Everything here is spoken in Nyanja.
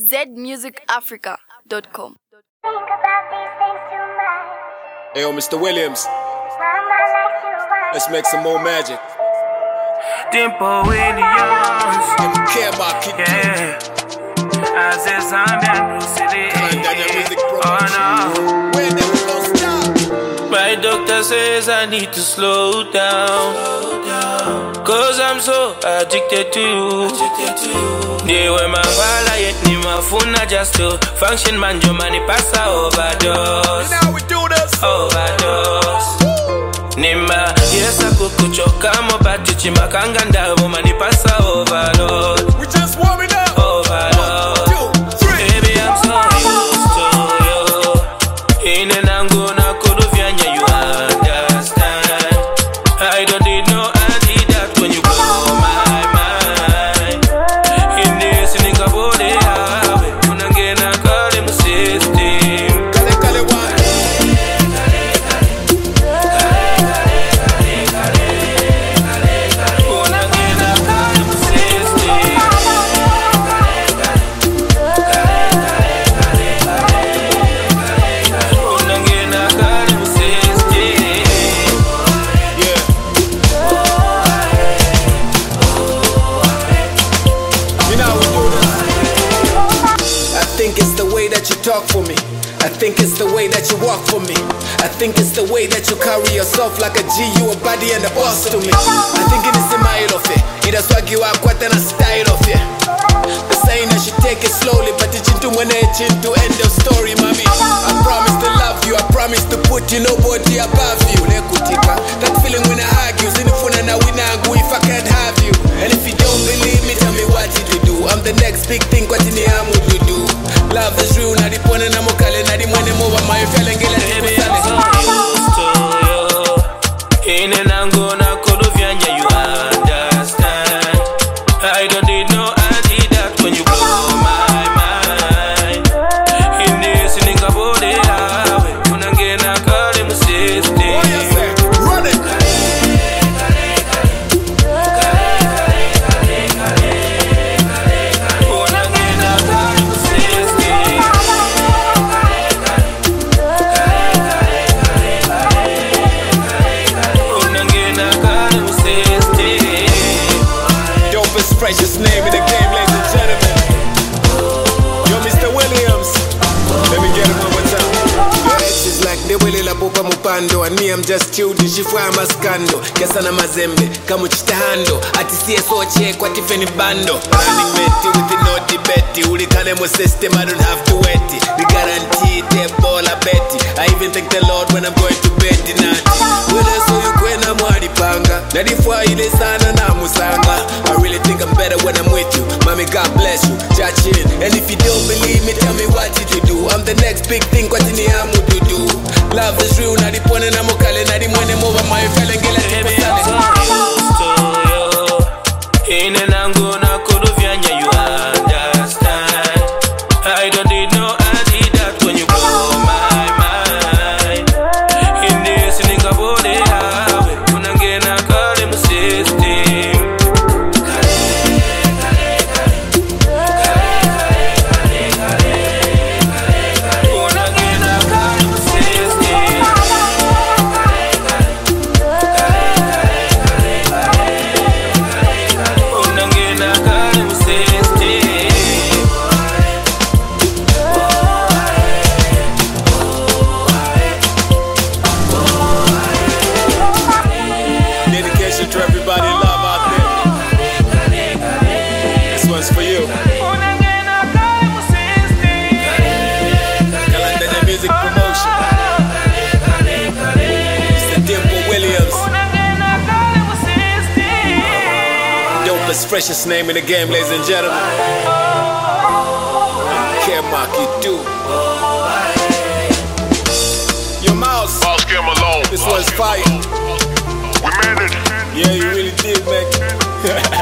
zmusicafrica.com. Hey, yo, Mr. Williams, let's make some more magic. Tempo Williams, Care about Kid yeah. I said Zambian Lucille. Oh no. When they gonna stop? My doctor says I need to slow down, cause I'm so addicted to you. They were my father, yet ni mafuna just to function manjo mani pasa overdose. Now we do this. Overdose. Nima yesa kukuchoka mobati chimakanga ndabo mani pasa overload. We just warming up. Overload. 1, 2, 3. Baby, I'm so used to you. In and I'm gonna kuduvyanya, you understand. I don't need no antidote when you blow my mind. In this, in the body, when I'm gonna call him system. Kale one. When I'm gonna call him system. Yeah. You know how we do this. I think it's the way that you talk for me. I think it's the way that you walk for me. I think it's the way that you carry yourself like a G, you a body and a boss to me. I think it is in my head of it. It is swag you out quite and a style of it. The saying I should take it slowly, but it's into when it's into end of story, mommy. I promise to love you, I promise to put you nobody above you. Lekutika, that feeling when I hug you, sinifuna na winangu if I can't have you. And if you don't believe me, tell me what you to do. I'm the next big thing, what in the arm would you do? Love is real, na dipone na mokale, na di mwene mova, my felengela Baby, I'm so used to you. In and I'm gonna kuduvyanya, you understand. I don't need no antidote when you blow my mind. In this, in the body, when I'm gonna call him system. What you say? Run it! When I'm gonna call him system. When I'm gonna call him system. Dopest, freshest name in the game, ladies and gentlemen. Yo, Mr. Williams. Let me get it one more time. Your ex is like the Willy la Pupa Mupando, and me, I'm just chilled. She fry my scando. Kesana mazembe, kamuchita hando. Ati CSO check, what if any bando? Running meti with the naughty Betty. Uli kane mo system, I don't have to wet it. The guarantee, the ball, I bet it. I even thank the Lord when I'm going to bed tonight. When I saw you kwena mwari panga. Nadifwa ile sana na musanga. I really think I'm better when I'm with you. Mommy, God bless you. Jachin. And if you don't believe me, tell me what you to do. I'm the next big thing, what in the arm would you do? Love is real, na dipone na mokale, na di mwene mova, my felengela Baby, tipo I'm so sale. used to you. In and I'm gonna kuduvyanya, you understand. I don't need no antidote when you blow my mind. In this, in the body, when I'm gonna call him system. When I'm gonna call him system. When I'm gonna call him system. Dedication to everybody in love out there. This one's for you. Kalanda Music Promotion. Mr. Dimple Williams. Dopest, freshest name in the game, ladies and gentlemen. Care Mark, you do. Your mouse. Oscar Malone. This one's fire. We made it. Yeah, you really did, man.